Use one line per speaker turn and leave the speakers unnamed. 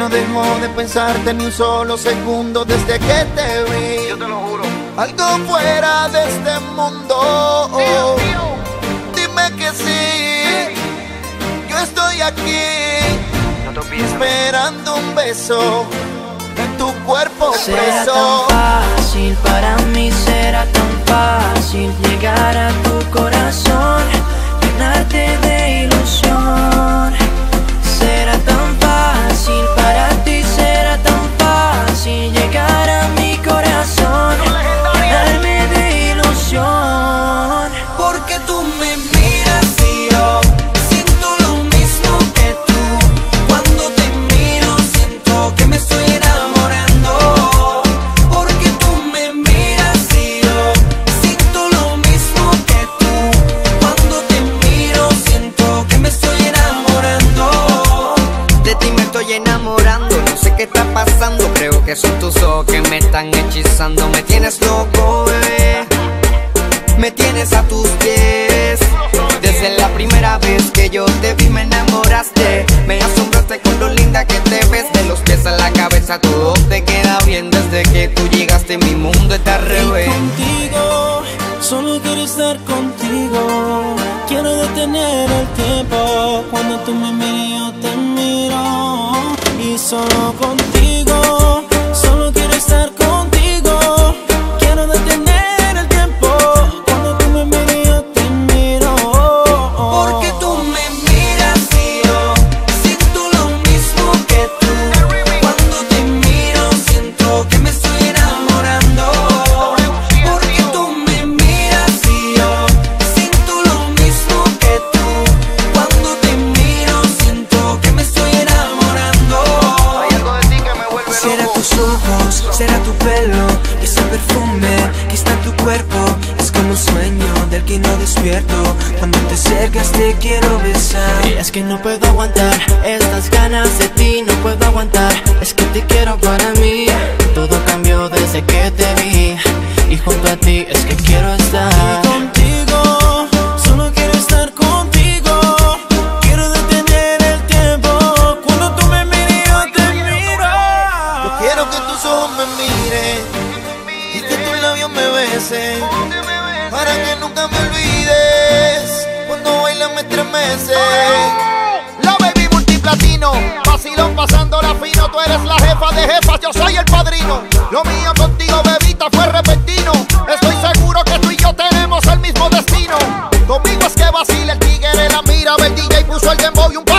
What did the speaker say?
no dejo de pensarte ni un solo segundo desde que te vi.
Yo te lo juro.
Algo fuera de este mundo.
Dios mío.
Dime que sí. Yo estoy aquí
No te olvides.
esperando un beso en tu cuerpo
Será
preso.
tan fácil para mí, será tan fácil llegar a tu corazón, llenarte de ilusión. Será tan fácil para ti, será tan fácil llegar a mi corazón, llenarme de ilusión. Porque tú me miras y yo siento lo mismo que tú. Cuando te miro siento que me estoy enamorando. Porque tú me miras y yo siento lo mismo que tú. Cuando te miro siento que me estoy enamorando.
De ti me estoy enamorando, no sé qué está pasando. Creo que son tus ojos que me están hechizando. Me tienes loco, bebé, me tienes a tus pies. Desde la primera vez que yo te vi me enamoraste. Me asombraste con lo linda que te ves. De los pies a la cabeza todo te queda bien. Desde que tú llegaste mi mundo está al revés.
Contigo, solo quiero estar contigo. Quiero detener el tiempo. Cuando tú me miras yo te miro. Y solo contigo, solo quiero estar contigo. Quiero detener el tiempo. Cuando tú me miras yo te miro. Porque tú me miras y yo siento lo mismo que tú. Cuando te miro siento que me estoy enamorando. Porque tú me miras y yo siento lo mismo que tú. Cuando te miro siento que me estoy enamorando.
Hay algo de ti que me vuelve
Será
loco.
tus ojos, será tu pelo, ese perfume que está en tu cuerpo. Es como un sueño del que no despierto. Cuando te acercas te quiero besar. Y es que no puedo aguantar estas ganas de ti, no puedo aguantar. Es que te quiero para mí. Todo cambió desde que te vi. Y junto a ti es que quiero estar. Y contigo, solo quiero estar contigo. Quiero detener el tiempo. Cuando tú me miras yo te miro.
Yo quiero que tus ojos me miren y que tus labios me besen, para que nunca me olvides. Cuando bailas me estremece. La baby multiplatino, vacilón pasándola fino. Tú eres la jefa de jefas, yo soy el padrino. Lo mío contigo, bebita, fue repentino. Estoy seguro que tú y yo tenemos el mismo destino. Conmigo es que vacila el tigre, la mira, el DJ puso el dembow y un